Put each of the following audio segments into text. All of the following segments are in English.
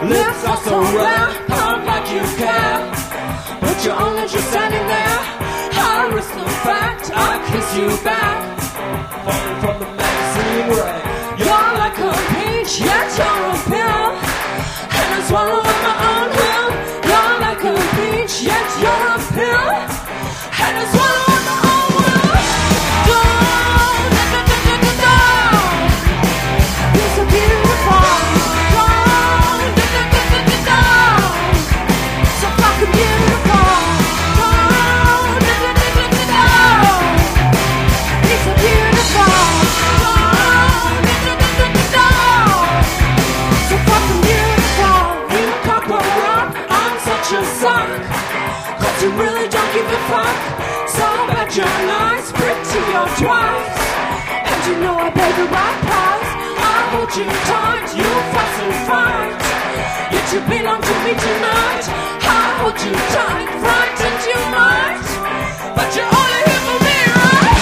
Lips are so red, pump like you care, but you're only just standing there. I risk the fact I kiss you back, falling from the magazine rack. You're like a peach, yet you're a pill, and I swallow up my own will. You're like a peach, yet you're a pill, and I swallow up my own will. Don't, you're so beautiful. Don't, so fucking beautiful. Don't, you're so beautiful. So fucking beautiful. You cock a rock, I'm such a suck, 'cause you really don't give a fuck. So bad you're nice, pretty you're twice, and you know I pay the right price. I hold you tight, you fuss and fight, yet you belong to me tonight. I hold you tight, frightened you might, but you're only here for me, right?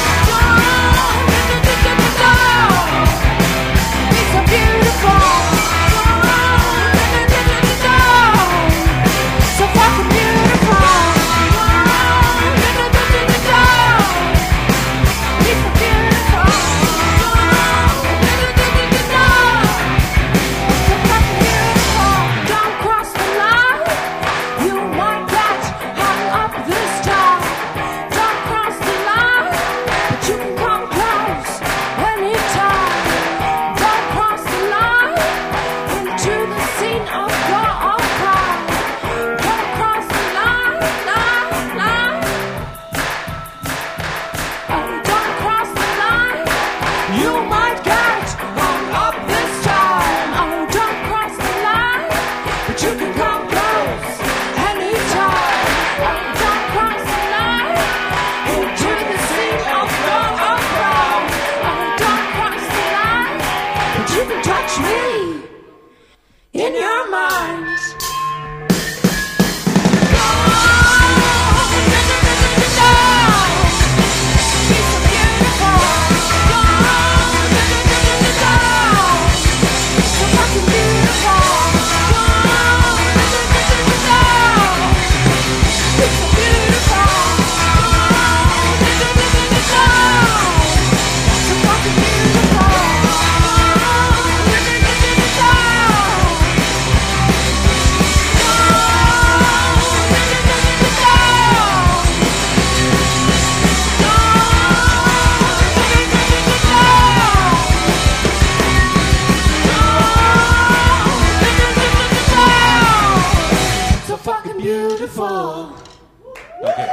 It's so beautiful. So fucking beautiful. It's so beautiful. So fucking beautiful. Don't cross the line, you might get hung up this time. Don't cross the line, but you can come close anytime. Don't cross the line into the scene of your own crime. Don't cross the line, line. Oh, don't cross the line, you might get hung up this time. Oh, don't cross the line, but you can come close anytime. Oh, don't cross the line into the scene of your own crime. Oh, don't cross the line, but you can touch me in your mind. So fucking beautiful. Okay.